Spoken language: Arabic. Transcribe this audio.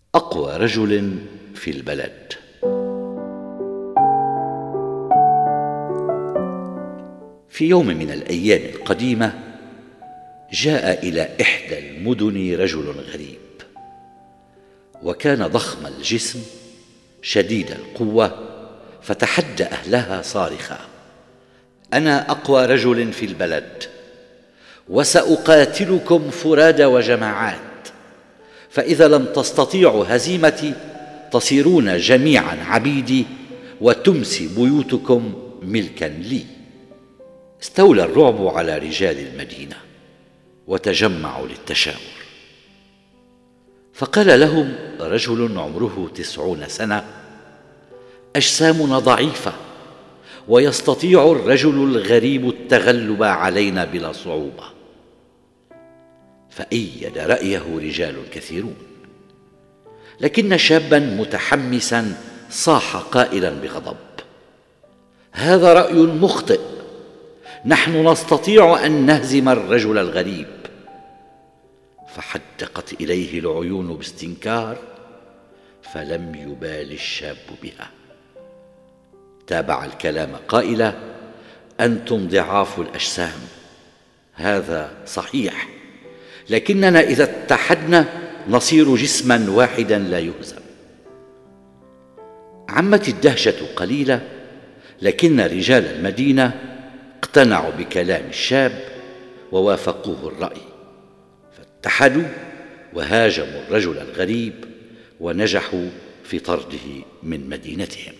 أقوى رجل في البلد. في يوم من الأيام القديمة جاء إلى إحدى المدن رجل غريب، وكان ضخم الجسم شديد القوة، فتحدى أهلها صارخا: أنا أقوى رجل في البلد، وسأقاتلكم فرادى وجماعات، فإذا لم تستطيعوا هزيمتي تصيرون جميعا عبيدي، وتمسي بيوتكم ملكا لي. استولى الرعب على رجال المدينة وتجمعوا للتشاور، فقال لهم رجل عمره 90 سنة: أجسامنا ضعيفة، ويستطيع الرجل الغريب التغلب علينا بلا صعوبة. فأيد رأيه رجال كثيرون، لكن شابا متحمسا صاح قائلا بغضب: هذا رأي مخطئ، نحن نستطيع أن نهزم الرجل الغريب. فحدقت إليه العيون باستنكار، فلم يبال الشاب بها. تابع الكلام قائلا: أنتم ضعاف الأجسام، هذا صحيح، لكننا إذا اتحدنا نصير جسما واحدا لا يهزم. عمت الدهشة قليلة، لكن رجال المدينة اقتنعوا بكلام الشاب ووافقوه الرأي، فاتحدوا وهاجموا الرجل الغريب ونجحوا في طرده من مدينتهم.